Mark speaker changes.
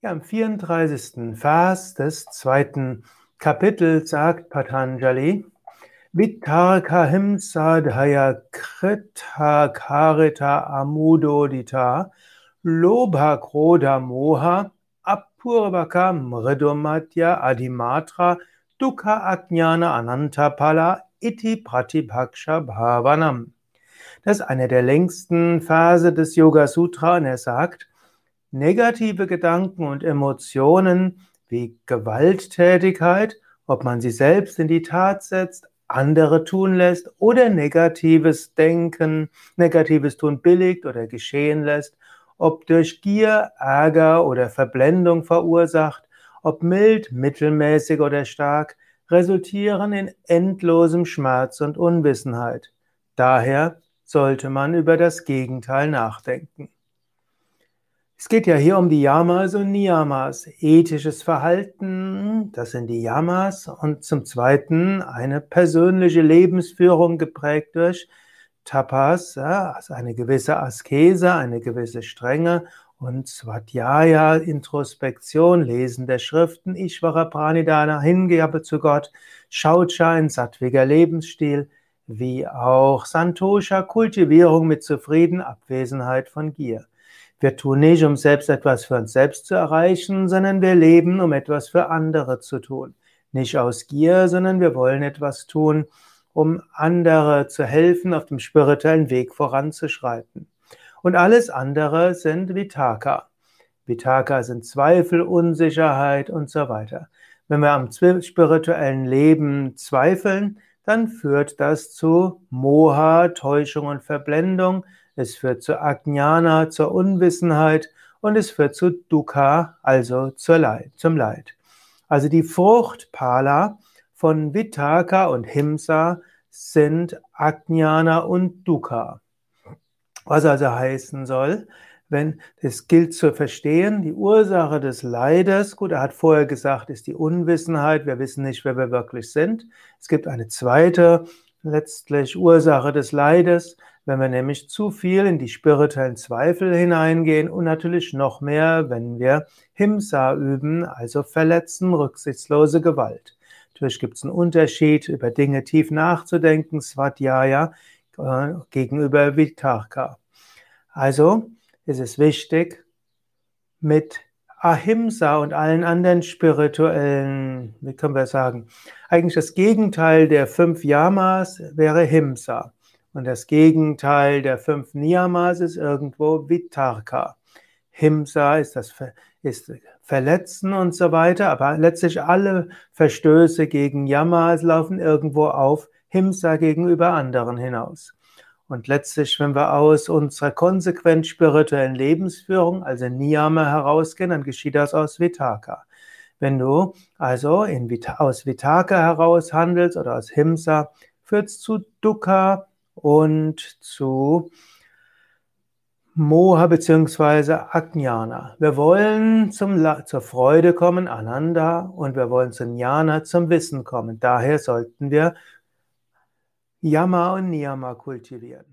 Speaker 1: Ja, im 34. Vers des zweiten Kapitels sagt Patanjali: Vittarka himsa dhaya krita karita amudodita lobha krodha moha apurvaka mridumatya adhimatra dukkha ajnana anantapala iti pratibhaksha bhavanam. Das ist einer der längsten Verse des Yoga Sutra und er sagt: Negative Gedanken und Emotionen wie Gewalttätigkeit, ob man sie selbst in die Tat setzt, andere tun lässt oder negatives Denken, negatives Tun billigt oder geschehen lässt, ob durch Gier, Ärger oder Verblendung verursacht, ob mild, mittelmäßig oder stark, resultieren in endlosem Schmerz und Unwissenheit. Daher sollte man über das Gegenteil nachdenken. Es geht ja hier um die Yamas und Niyamas, ethisches Verhalten, das sind die Yamas, und zum Zweiten eine persönliche Lebensführung geprägt durch Tapas, ja, also eine gewisse Askese, eine gewisse Strenge, und Svadhyaya, Introspektion, Lesen der Schriften, Ishvara Pranidhana, Hingabe zu Gott, Shaucha, ein sattwiger Lebensstil, wie auch Santosha, Kultivierung mit Zufrieden, Abwesenheit von Gier. Wir tun nicht, um selbst etwas für uns selbst zu erreichen, sondern wir leben, um etwas für andere zu tun. Nicht aus Gier, sondern wir wollen etwas tun, um andere zu helfen, auf dem spirituellen Weg voranzuschreiten. Und alles andere sind Vitakka. Vitakka sind Zweifel, Unsicherheit und so weiter. Wenn wir am spirituellen Leben zweifeln, dann führt das zu Moha, Täuschung und Verblendung. Es führt zu Ajnana, zur Unwissenheit, und es führt zu Dukkha, also zum Leid. Also die Frucht Phala von Vitakka und Himsa sind Ajnana und Dukkha. Was also heißen soll, wenn es gilt zu verstehen, die Ursache des Leides, gut, er hat vorher gesagt, ist die Unwissenheit, wir wissen nicht, wer wir wirklich sind. Es gibt eine zweite, letztlich Ursache des Leides, wenn wir nämlich zu viel in die spirituellen Zweifel hineingehen, und natürlich noch mehr, wenn wir Himsa üben, also Verletzen, rücksichtslose Gewalt. Natürlich gibt es einen Unterschied, über Dinge tief nachzudenken, Svadhyaya, gegenüber Vitarka. Also ist es wichtig, mit Ahimsa und allen anderen spirituellen, wie können wir sagen, eigentlich das Gegenteil der 5 Yamas wäre Himsa. Und das Gegenteil der 5 Niyamas ist irgendwo Vitarka. Himsa ist Verletzen und so weiter, aber letztlich alle Verstöße gegen Yamas laufen irgendwo auf Himsa gegenüber anderen hinaus. Und letztlich, wenn wir aus unserer konsequent spirituellen Lebensführung, also Niyama, herausgehen, dann geschieht das aus Vitakka. Wenn du also aus Vitakka heraus handelst oder aus Himsa, führt es zu Dukkha und zu Moha bzw. Ajnana. Wir wollen zur Freude kommen, Ananda, und wir wollen zum Jnana, zum Wissen kommen. Daher sollten wir Yama und Niyama kultivieren.